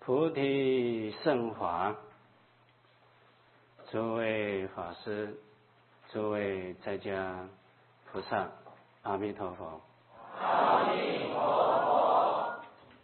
菩提圣法，诸位法师，诸位在家菩萨，阿弥陀佛。 阿弥陀佛。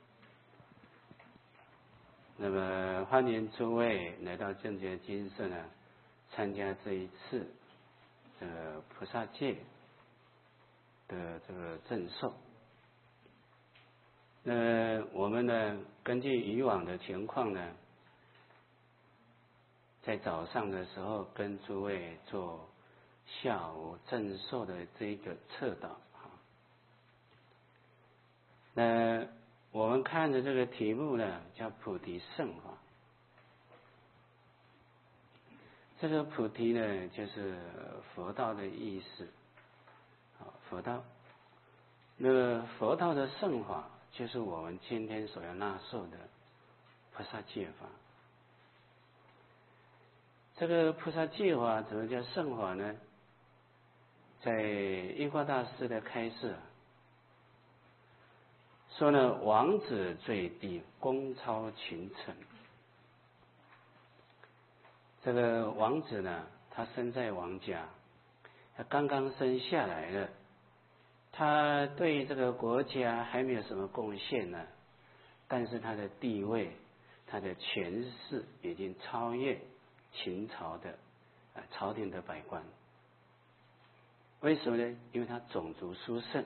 那么欢迎诸位来到正觉精舍呢，参加这一次这个菩萨戒的这个赠送。那我们呢，根据以往的情况呢，在早上的时候跟诸位做下午赠送的这一个测导。那我们看的这个题目呢，叫菩提圣法。这个菩提呢，就是佛道的意思，佛道。那个佛道的圣法，就是我们今天所要纳受的菩萨戒法。这个菩萨戒法怎么叫圣法呢？在印光大师的开示说呢，王子最低，功超群臣。这个王子呢，他生在王家，他刚刚生下来了，他对这个国家还没有什么贡献呢，但是他的地位，他的权势已经超越秦朝的朝廷的百官。为什么呢？因为他种族殊胜。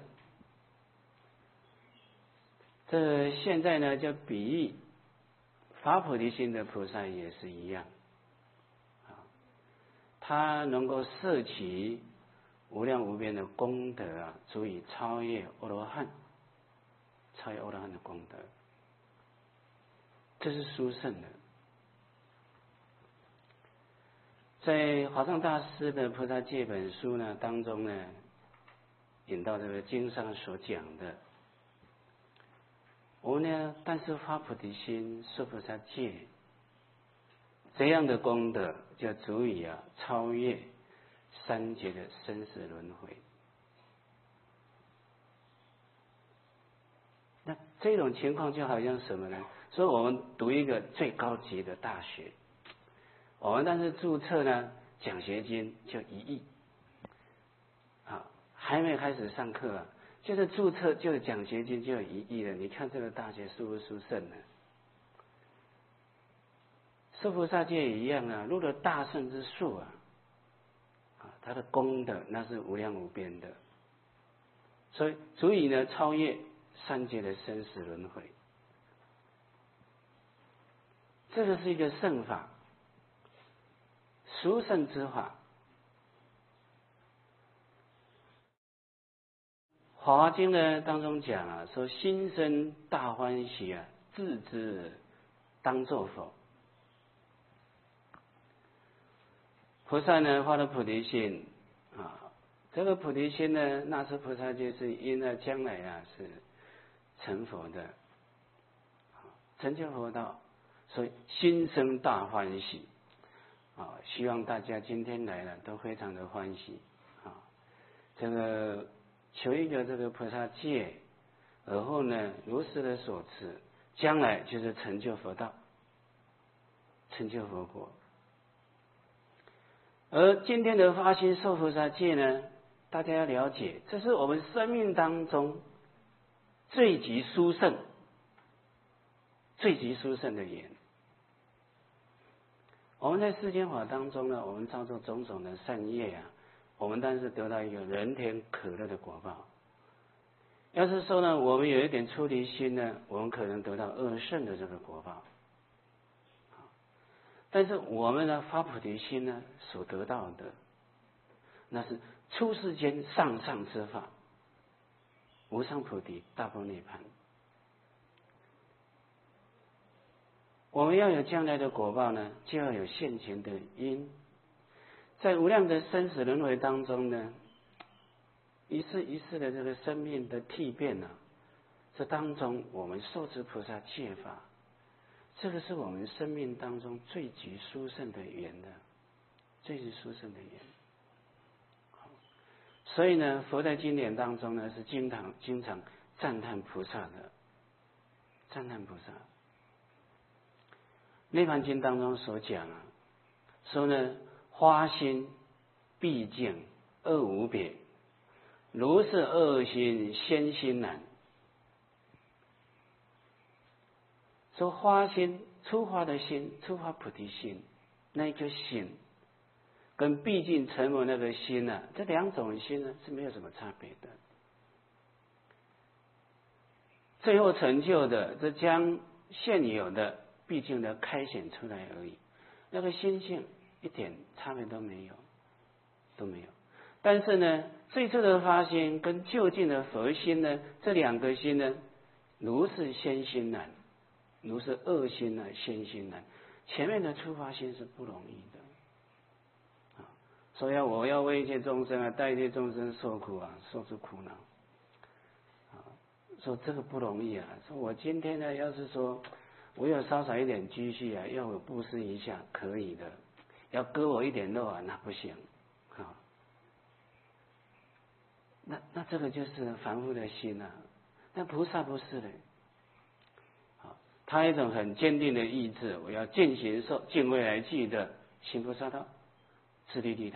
这现在呢，就比喻发菩提心的菩萨也是一样，他能够摄取无量无边的功德足以超越阿罗汉，超越阿罗汉的功德，这是殊胜的。在华藏大师的《菩萨戒》本书呢当中呢，引到这个经上所讲的，我们呢，但是发菩提心、受菩萨戒，这样的功德就足以超越三劫的生死轮回。那这种情况就好像什么呢？说我们读一个最高级的大学，我们但是注册呢奖学金就1亿，还没开始上课就是注册就奖学金就有1亿了。你看这个大学殊不殊胜呢？受菩萨戒也一样入了大圣之数它的功德那是无量无边的，所以足以呢超越三界的生死轮回。这个是一个圣法，殊胜之法。华华经呢当中讲说心生大欢喜自知当作佛。菩萨呢发了菩提心这个菩提心呢，那是菩萨就是因将来是成佛的，成就佛道，所以心生大欢喜希望大家今天来了都非常的欢喜这个求一个这个菩萨戒，而后呢如实的所持，将来就是成就佛道，成就佛国。而今天的发心受菩萨戒呢，大家要了解，这是我们生命当中最极殊胜、最极殊胜的缘。我们在世间法当中呢，我们造作种种的善业我们但是得到一个人天可乐的果报。要是说呢，我们有一点出离心呢，我们可能得到恶圣的这个果报。但是我们呢发菩提心呢所得到的，那是出世间上上之法，无上菩提大般涅槃。我们要有将来的果报呢，就要有现前的因。在无量的生死轮回当中呢，一世一世的这个生命的替变这当中我们受持菩萨戒法，这个是我们生命当中最极殊胜的缘最极殊胜的缘。所以呢，佛在经典当中呢是经常赞叹菩萨的，赞叹菩萨。 涅槃经当中所讲啊，说呢，花心毕竟恶无别，如是恶心先心难。说花心，出发的心，出发菩提心，那一颗心，跟毕竟成佛那个心啊，这两种心呢是没有什么差别的。最后成就的，这将现有的毕竟的开显出来而已，那个心性一点差别都没有，都没有。但是呢，最初的发心跟究竟的佛心呢，这两个心呢，如是先心难。如是恶心呢，先心难。前面的出发心是不容易的，所以我要为一切众生啊，带一切众生受苦啊，受出苦恼，说这个不容易啊。说我今天呢，要是说我有稍少一点积蓄啊，要我布施一下可以的，要割我一点肉啊，那不行啊。那这个就是凡夫的心啊，那菩萨不是的。他一种很坚定的意志，我要尽行受，尽未来际的行菩萨道，自利利他。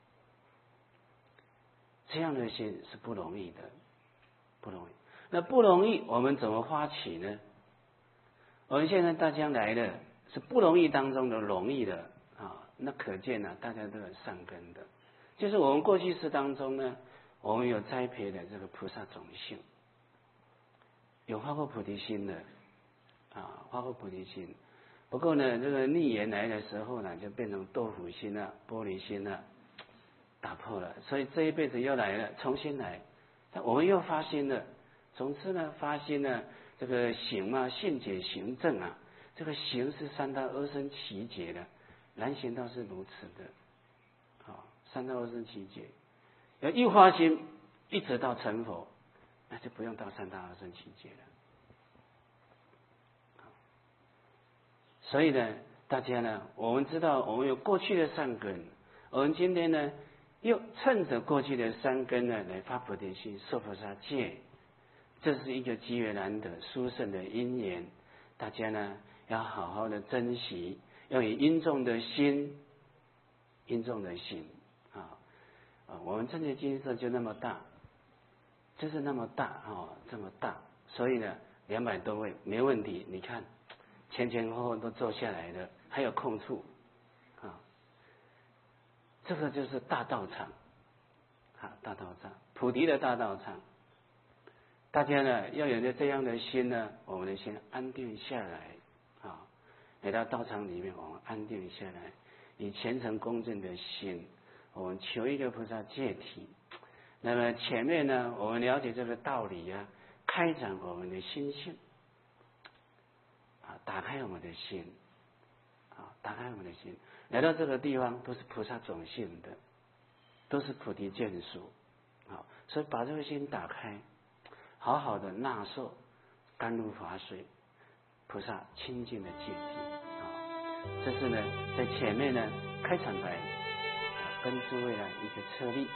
这样的心是不容易的，不容易。那不容易，我们怎么发起呢？我们现在大家来的是不容易当中的容易的啊，那可见呢，大家都有善根的。就是我们过去世当中呢，我们有栽培的这个菩萨种性，有发过菩提心的。发过菩提心，不过呢，这个逆缘来的时候呢，就变成豆腐心了、玻璃心了，打破了。所以这一辈子又来了，重新来，我们又发心了。总之呢，发心呢，这个行啊，信解行证啊，这个行是三大阿僧祇劫的，难行道是如此的。三大阿僧祇劫，要一发心，一直到成佛，那就不用到三大阿僧祇劫了。所以呢，大家呢，我们知道我们有过去的善根，我们今天呢，又趁着过去的善根呢，来发菩提心，受菩萨戒，这是一个机缘难得、殊胜的因缘。大家呢，要好好的珍惜，要以殷重的心，殷重的心我们这些金色就那么大，就是那么大这么大，所以呢，200多位没问题。你看。前前后后都坐下来的，还有空处这个就是大道场大道场，菩提的大道场。大家呢要有这样的心呢，我们先安定下来来到道场里面，我们安定下来，以虔诚恭敬的心，我们求一个菩萨戒体。那么前面呢，我们了解这个道理开展我们的心性。打开我们的心打开我们的心，来到这个地方都是菩萨种性的，都是菩提眷属所以把这个心打开，好好的纳受甘露法水，菩萨清净的戒体这是呢在前面呢开场白跟诸位呢一个策例。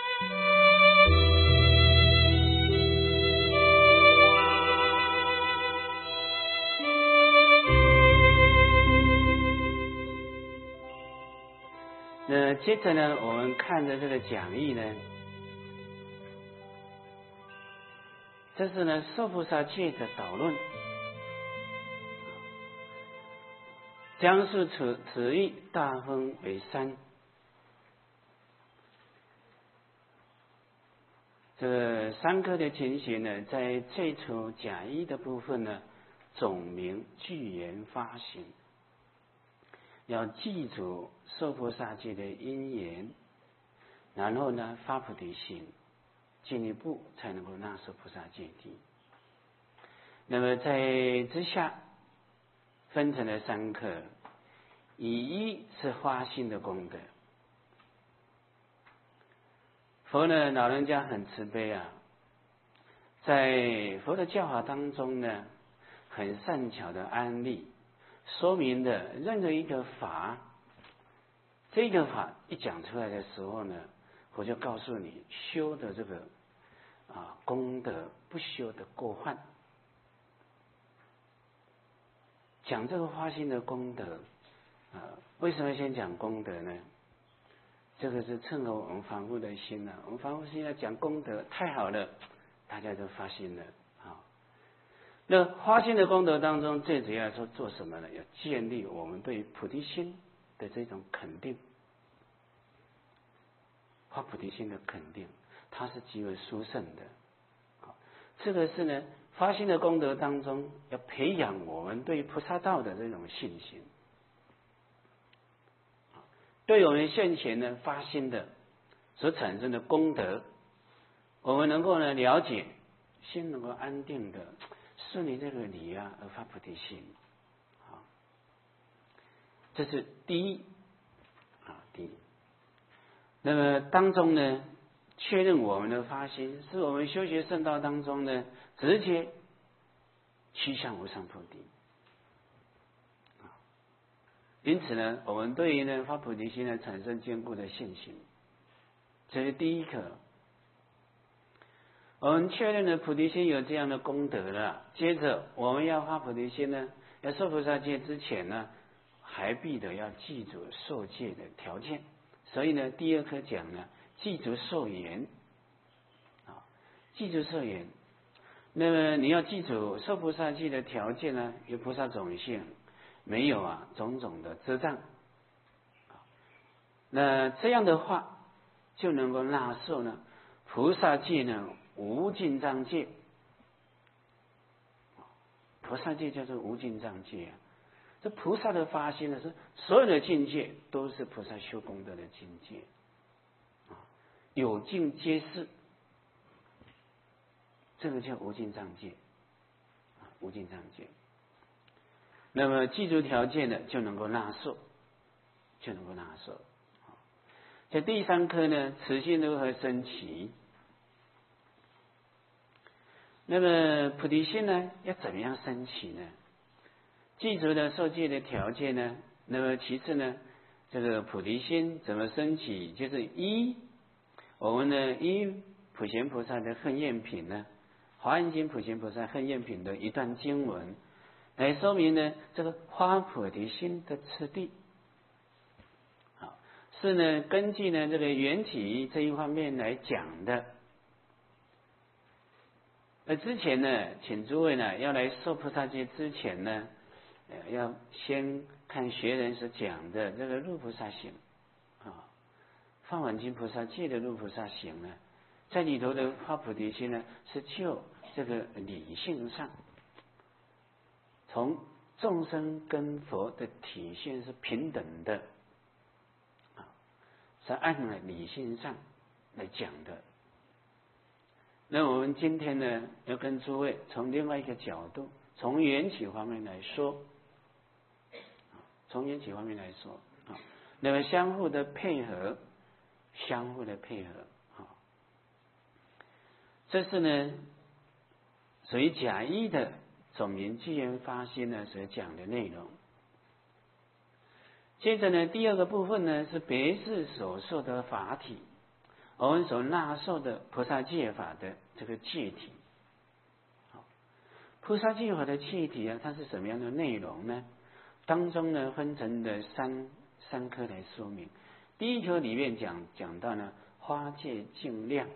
接着呢，我们看着这个讲义呢，这是呢受菩萨戒的导论，将述此义大分为3。这3科的情形呢，在最初讲义的部分呢，总名具言发行。要记住受菩萨戒的因缘，然后呢发菩提心，进一步才能够纳受菩萨戒体。那么在之下分成了3科，一是发心的功德。佛呢老人家很慈悲在佛的教法当中呢，很善巧的安例说明的任何一个法，这个法一讲出来的时候呢，我就告诉你修的这个功德，不修的过患。 讲这个发心的功德为什么先讲功德呢？这个是趁着我们凡夫的心我们凡夫心要讲功德太好了，大家都发心了那发心的功德当中，最主要说做什么呢？要建立我们对菩提心的这种肯定，发菩提心的肯定，它是极为殊胜的。这个是呢，发心的功德当中，要培养我们对菩萨道的这种信心。对我们现前呢发心的所产生的功德，我们能够呢了解，心能够安定的顺应这个理而发菩提心。这是第一第一。那么当中呢，确认我们的发心是我们修学圣道当中呢直接趋向无上菩提。因此呢，我们对于呢发菩提心呢产生坚固的信心，这是第一课。我们确认了菩提心有这样的功德了，接着我们要发菩提心呢，要受菩萨戒之前呢，还必得要记住受戒的条件。所以呢，第二课讲呢，记住受言记住受言。那么你要记住受菩萨戒的条件呢，有菩萨种性，没有种种的遮障。那这样的话，就能够纳受呢菩萨戒呢无尽藏戒。菩萨戒叫做无尽藏戒这菩萨的发心呢，是所有的境界都是菩萨修功德的境界有尽皆是，这个叫无尽藏戒无尽藏戒。那么记住条件的就能够纳受，就能够纳受。在第三课呢，此心如何升起？那么菩提心呢，要怎么样升起呢？记住了受戒的条件呢，那么其次呢，这个菩提心怎么升起？就是我们呢依普贤菩萨的恨厌品呢，华严经普贤菩萨恨厌品的一段经文，来说明呢这个发菩提心的次第。是呢根据呢这个缘起这一方面来讲的。而之前呢，请诸位呢要来受菩萨戒之前呢，要先看学人所讲的这个入菩萨行放挽经菩萨戒的入菩萨行呢，在里头的发菩提心呢，是就这个理性上，从众生跟佛的体现是平等的是按了理性上来讲的。那我们今天呢，要跟诸位从另外一个角度，从缘起方面来说，从缘起方面来说那么相互的配合，相互的配合这是呢属于假意的总名具缘发心呢所讲的内容。接着呢，第二个部分呢是别事所受的法体，我们所纳受的菩萨戒法的这个戒体。菩萨戒法的戒体它是什么样的内容呢？当中呢分成的三科来说明。第一科里面讲到呢花戒净量。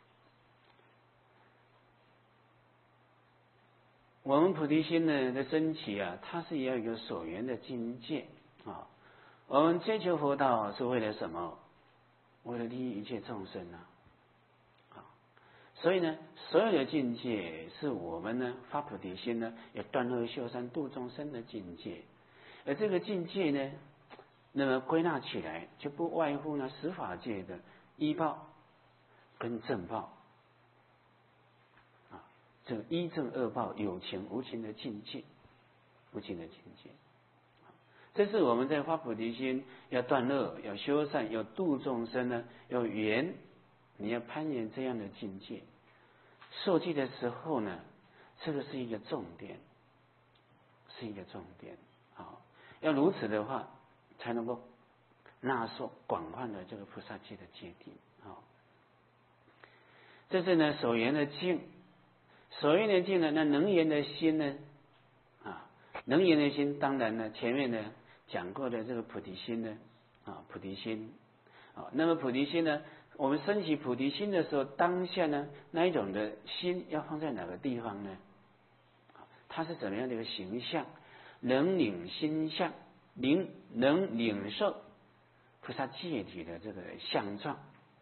我们菩提心呢的升起它是要有所缘的境界我们追求佛道是为了什么？为了利益一切众生所以呢，所有的境界是我们呢发菩提心呢，要断恶修善度众生的境界。而这个境界呢，那么归纳起来，就不外乎呢十法界的依报跟正报这个依正恶报有情无情的境界，无情的境界。这是我们在发菩提心，要断恶，要修善，要度众生呢，要圆，你要攀岩这样的境界。受戒的时候呢，这个是一个重点，是一个重点要如此的话，才能够纳受广泛的这个菩萨戒的戒定这是呢所缘的境，所缘的境呢，那能缘的心呢能言的心，当然呢，前面呢讲过的这个菩提心呢，菩提心，那么菩提心呢，我们升起菩提心的时候，当下呢，那一种的心要放在哪个地方呢？它是怎么样的一个形象？能领心相，能领受菩萨戒体的这个相状。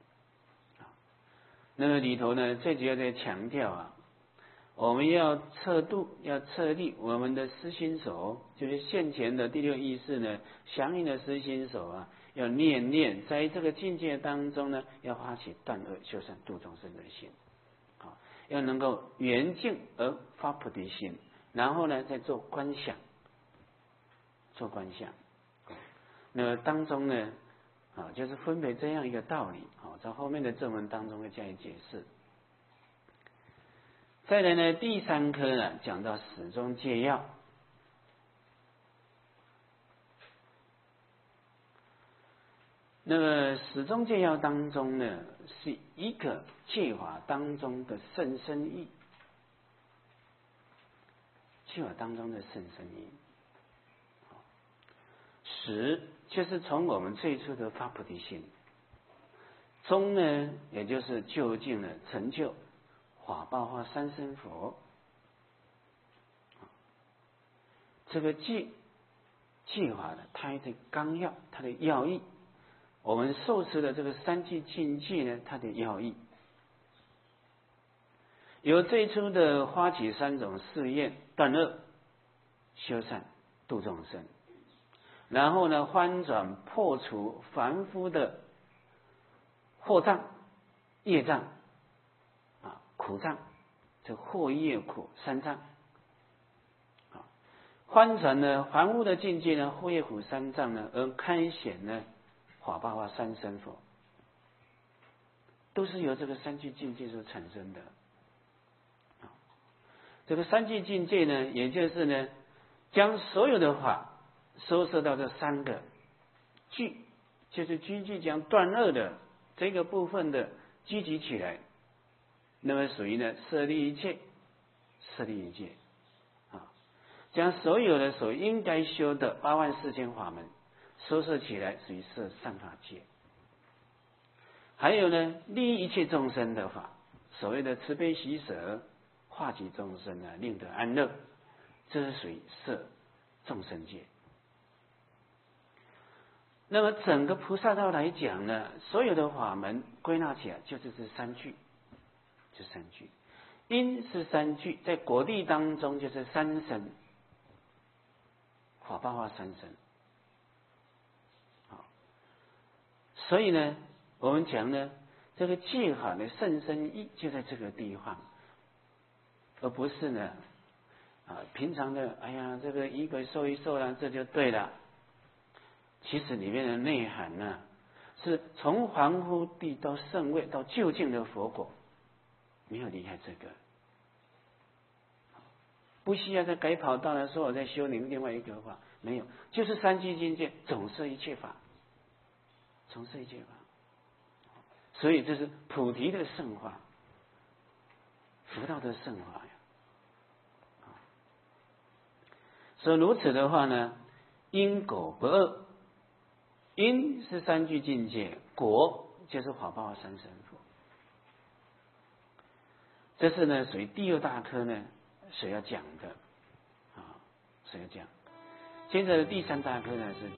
那么里头呢，最主要的强调我们要测度，要测立我们的思心所，就是现前的第六意识呢，相应的思心所要念，在这个境界当中呢，要发起断恶修善度众生的心，要能够圆净而发菩提心，然后呢，再做观想，那么当中呢，就是分别这样一个道理，在后面的正文当中会加以解释。再来呢，第3科呢，讲到始终戒要。那么始终戒要当中呢，是一个戒法当中的甚深义，戒法当中的甚深义。始就是从我们最初的发菩提心，中呢，也就是究竟的成就法报化三身佛。这个戒法呢，它的纲要，它的要义，我们受持的这个三聚境界呢，它的要义，由最初的发起3种誓愿，断恶修善度众生，然后呢，翻转破除凡夫的惑障、业障苦障，这惑业苦3障，翻转呢凡夫的境界呢，惑业苦3障呢，而开显呢法报化三身佛，都是由这个三聚境界所产生的。这个三聚境界呢，也就是呢，将所有的法收摄到这3个聚，就是聚集将断恶的这个部分的聚集起来，那么属于呢设立一切，将所有的所应该修的84000法门收摄起来，属于摄善法界。还有呢，利益一切众生的法，所谓的慈悲喜舍，化及众生令得安乐，这是属于摄众生界。那么整个菩萨道来讲呢，所有的法门归纳起来就是这3句，因是3句，在果地当中就是3身，法报化3身。所以呢，我们讲呢，这个戒法的甚深义就在这个地方，而不是呢平常的这个仪轨受一受这就对了。其实里面的内涵呢，是从凡夫地到圣位到究竟的佛果，没有离开这个，不需要再改跑道了，说我在修另外一个法，没有，就是三聚境界总摄一切法，所以这是菩提的圣法，佛道的圣法呀。所以如此的话呢，因果不二，因是三聚境界，果就是法报化三身佛。这是呢属于第2大科呢所要讲的，接着第3大科呢是